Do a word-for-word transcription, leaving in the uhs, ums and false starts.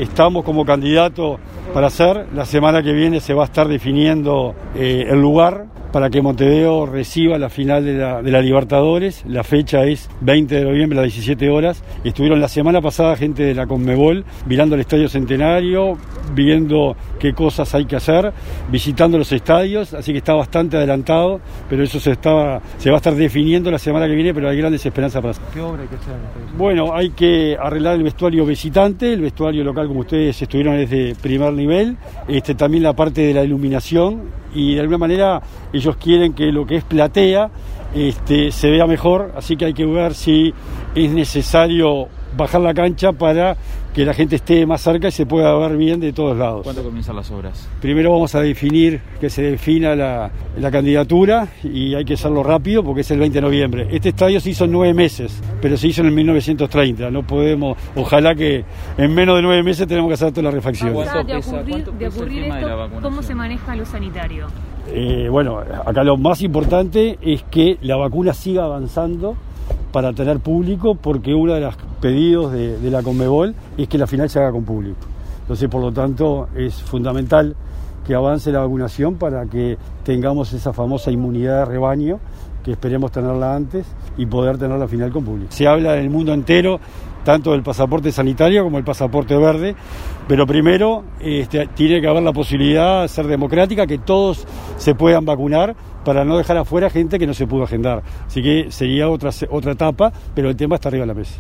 estamos como candidato para hacer. La semana que viene se va a estar definiendo eh, el lugar para que Montevideo reciba la final de la, de la Libertadores. La fecha es veinte de noviembre a las diecisiete horas. Estuvieron la semana pasada gente de la Conmebol mirando el Estadio Centenario, viendo qué cosas hay que hacer, visitando los estadios, así que está bastante adelantado, pero eso se, estaba, se va a estar definiendo la semana que viene, pero hay grandes esperanzas para hacer. ¿Qué obra hay que hacer? Bueno, hay que arreglar el vestuario visitante, el vestuario local, como ustedes estuvieron, es de primer nivel, este, también la parte de la iluminación, y de alguna manera ellos quieren que lo que es platea este, se vea mejor, así que hay que ver si es necesario bajar la cancha para que la gente esté más cerca y se pueda ver bien de todos lados. ¿Cuándo comienzan las obras? Primero vamos a definir, que se defina la, la candidatura, y hay que hacerlo rápido porque es el veinte de noviembre. Este estadio se hizo en nueve meses, pero se hizo en el mil novecientos treinta. No podemos, ojalá que en menos de nueve meses tenemos que hacer toda la refacción. ¿Cuánto de ocurrir, de ocurrir esto, ¿cómo se maneja lo sanitario? Eh, bueno, acá lo más importante es que la vacuna siga avanzando para tener público, porque uno de los pedidos de, de la Conmebol es que la final se haga con público. Entonces, por lo tanto, es fundamental que avance la vacunación para que tengamos esa famosa inmunidad de rebaño, que esperemos tenerla antes, y poder tener la final con público. Se habla en el mundo entero tanto del pasaporte sanitario como el pasaporte verde, pero primero este, tiene que haber la posibilidad de ser democrática, que todos se puedan vacunar, para no dejar afuera gente que no se pudo agendar. Así que sería otra, otra etapa, pero el tema está arriba de la mesa.